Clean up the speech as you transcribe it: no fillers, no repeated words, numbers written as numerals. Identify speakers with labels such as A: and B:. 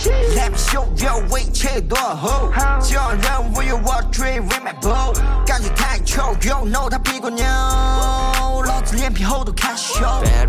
A: Let me show you 我一切多厚，只有人无有我 dream with my bow， 感觉太臭 ，You know 他屁股牛，老子脸皮厚度开始秀。